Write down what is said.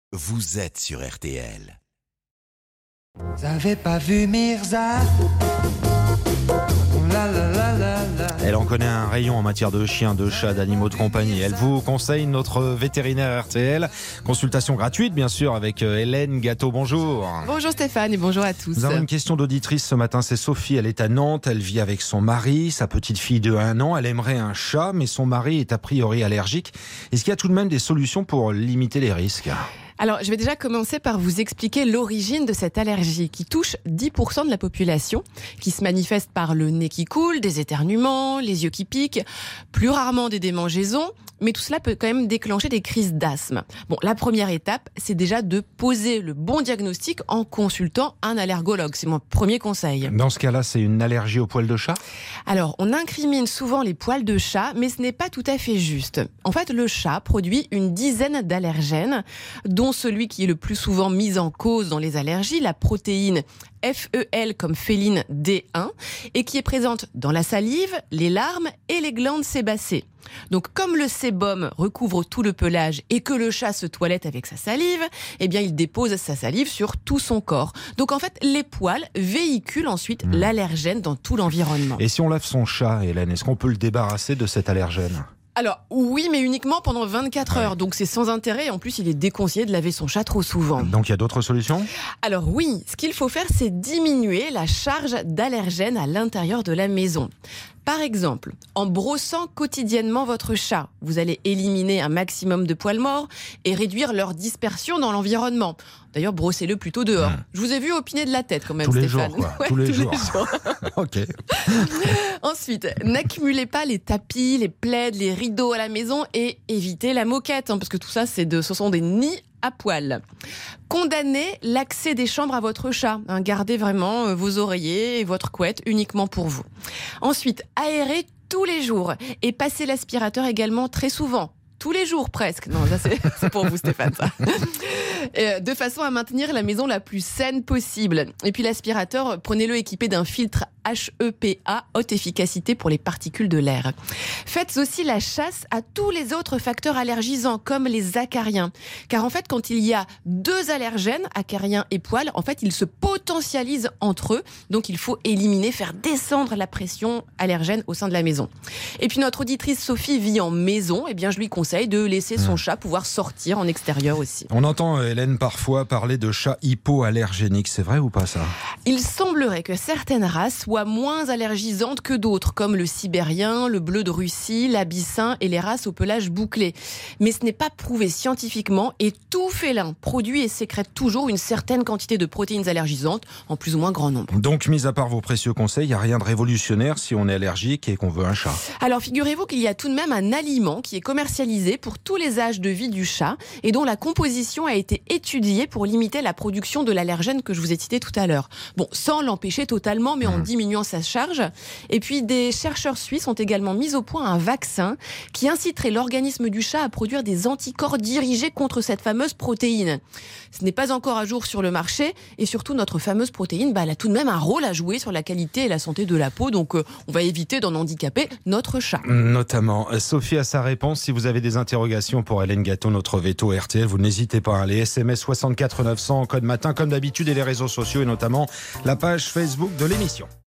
Vous êtes sur RTL. Vous avez pas vu Mirza? La la la la la. Elle en connaît un rayon en matière de chiens, de chats, d'animaux de compagnie. Elle vous conseille notre vétérinaire RTL. Consultation gratuite, bien sûr, avec Hélène Gâteau. Bonjour. Bonjour Stéphane et bonjour à tous. Nous avons une question d'auditrice ce matin. C'est Sophie. Elle est à Nantes. Elle vit avec son mari, sa petite fille de 1 an. Elle aimerait un chat, mais son mari est a priori allergique. Est-ce qu'il y a tout de même des solutions pour limiter les risques ? Alors, je vais déjà commencer par vous expliquer l'origine de cette allergie qui touche 10% de la population, qui se manifeste par le nez qui coule, des éternuements, les yeux qui piquent, plus rarement des démangeaisons, mais tout cela peut quand même déclencher des crises d'asthme. Bon, la première étape, c'est déjà de poser le bon diagnostic en consultant un allergologue. C'est mon premier conseil. Dans ce cas-là, c'est une allergie aux poils de chat ? Alors, on incrimine souvent les poils de chat, mais ce n'est pas tout à fait juste. En fait, le chat produit une dizaine d'allergènes, dont celui qui est le plus souvent mis en cause dans les allergies, la protéine FEL comme féline D1, et qui est présente dans la salive, les larmes et les glandes sébacées. Donc comme le sébum recouvre tout le pelage et que le chat se toilette avec sa salive, eh bien il dépose sa salive sur tout son corps. Donc en fait, les poils véhiculent ensuite l'allergène dans tout l'environnement. Et si on lave son chat, Hélène, est-ce qu'on peut le débarrasser de cet allergène ? Alors oui, mais uniquement pendant 24 heures, donc c'est sans intérêt et en plus il est déconseillé de laver son chat trop souvent. Donc il y a d'autres solutions ? Alors oui, ce qu'il faut faire, c'est diminuer la charge d'allergènes à l'intérieur de la maison. Par exemple, en brossant quotidiennement votre chat, vous allez éliminer un maximum de poils morts et réduire leur dispersion dans l'environnement. D'ailleurs, brossez-le plutôt dehors. Je vous ai vu opiner de la tête quand même, tous Stéphane. Les jours, quoi. Ouais, tous les jours. Ok. Ensuite, n'accumulez pas les tapis, les plaids, les rideaux à la maison et évitez la moquette, parce que tout ça, ce sont des nids à poils. Condamnez l'accès des chambres à votre chat. Gardez vraiment vos oreillers et votre couette uniquement pour vous. Ensuite, aérez tous les jours et passez l'aspirateur également très souvent. Tous les jours presque. Non, ça c'est pour vous Stéphane, ça. De façon à maintenir la maison la plus saine possible. Et puis l'aspirateur, prenez-le équipé d'un filtre HEPA, haute efficacité pour les particules de l'air. Faites aussi la chasse à tous les autres facteurs allergisants, comme les acariens. Car en fait, quand il y a 2 allergènes, acariens et poils, en fait, ils se potentialisent entre eux. Donc il faut éliminer, faire descendre la pression allergène au sein de la maison. Et puis notre auditrice Sophie vit en maison. Eh bien, je lui conseille de laisser son chat pouvoir sortir en extérieur aussi. On entend, Hélène, parfois parler de chats hypoallergéniques. C'est vrai ou pas ça ? Il semblerait que certaines races soient moins allergisantes que d'autres, comme le sibérien, le bleu de Russie, l'abyssin et les races au pelage bouclé. Mais ce n'est pas prouvé scientifiquement et tout félin produit et sécrète toujours une certaine quantité de protéines allergisantes en plus ou moins grand nombre. Donc, mis à part vos précieux conseils, il n'y a rien de révolutionnaire si on est allergique et qu'on veut un chat. Alors, figurez-vous qu'il y a tout de même un aliment qui est commercialisé pour tous les âges de vie du chat et dont la composition a été étudiée pour limiter la production de l'allergène que je vous ai cité tout à l'heure. Bon, sans l'empêcher totalement, mais en diminuant sa charge. Et puis, des chercheurs suisses ont également mis au point un vaccin qui inciterait l'organisme du chat à produire des anticorps dirigés contre cette fameuse protéine. Ce n'est pas encore à jour sur le marché et surtout, notre fameuse protéine, elle a tout de même un rôle à jouer sur la qualité et la santé de la peau. Donc, on va éviter d'en handicaper notre chat. Notamment. Sophie a sa réponse. Si vous avez des interrogations pour Hélène Gâteau, notre veto RTL, vous n'hésitez pas. Les SMS 64 900, code matin, comme d'habitude, et les réseaux sociaux, et notamment la page Facebook de l'émission.